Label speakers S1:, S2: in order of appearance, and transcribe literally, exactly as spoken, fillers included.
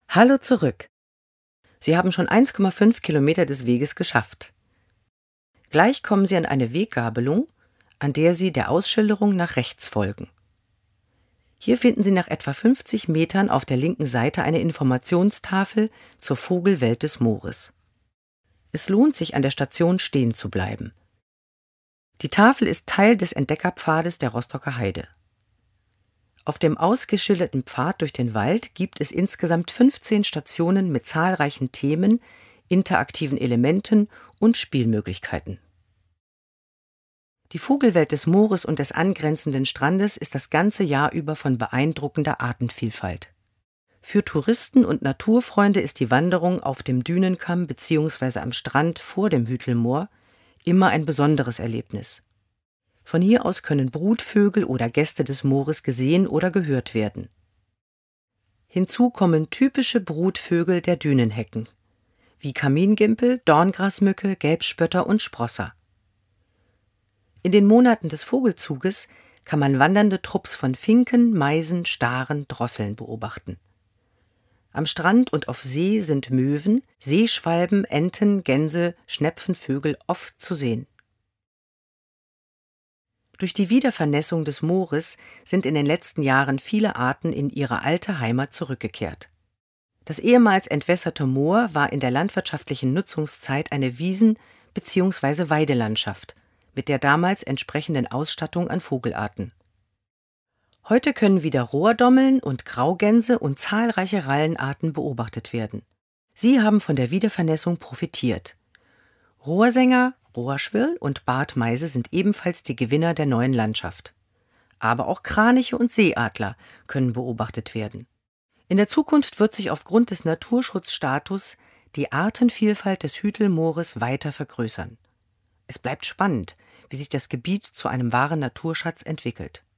S1: Hallo zurück. Sie haben schon eins Komma fünf Kilometer des Weges geschafft. Gleich kommen Sie an eine Weggabelung, an der Sie der Ausschilderung nach rechts folgen. Hier finden Sie nach etwa fünfzig Metern auf der linken Seite eine Informationstafel zur Vogelwelt des Moores. Es lohnt sich, an der Station stehen zu bleiben. Die Tafel ist Teil des Entdeckerpfades der Rostocker Heide. Auf dem ausgeschilderten Pfad durch den Wald gibt es insgesamt fünfzehn Stationen mit zahlreichen Themen, interaktiven Elementen und Spielmöglichkeiten. Die Vogelwelt des Moores und des angrenzenden Strandes ist das ganze Jahr über von beeindruckender Artenvielfalt. Für Touristen und Naturfreunde ist die Wanderung auf dem Dünenkamm bzw. am Strand vor dem Hütelmoor immer ein besonderes Erlebnis. Von hier aus können Brutvögel oder Gäste des Moores gesehen oder gehört werden. Hinzu kommen typische Brutvögel der Dünenhecken, wie Kamingimpel, Dorngrasmücke, Gelbspötter und Sprosser. In den Monaten des Vogelzuges kann man wandernde Trupps von Finken, Meisen, Staren, Drosseln beobachten. Am Strand und auf See sind Möwen, Seeschwalben, Enten, Gänse, Schnepfenvögel oft zu sehen. Durch die Wiedervernässung des Moores sind in den letzten Jahren viele Arten in ihre alte Heimat zurückgekehrt. Das ehemals entwässerte Moor war in der landwirtschaftlichen Nutzungszeit eine Wiesen- bzw. Weidelandschaft mit der damals entsprechenden Ausstattung an Vogelarten. Heute können wieder Rohrdommeln und Graugänse und zahlreiche Rallenarten beobachtet werden. Sie haben von der Wiedervernässung profitiert. Rohrsänger, Rohrschwirl und Bartmeise sind ebenfalls die Gewinner der neuen Landschaft. Aber auch Kraniche und Seeadler können beobachtet werden. In der Zukunft wird sich aufgrund des Naturschutzstatus die Artenvielfalt des Hütelmoores weiter vergrößern. Es bleibt spannend, wie sich das Gebiet zu einem wahren Naturschatz entwickelt.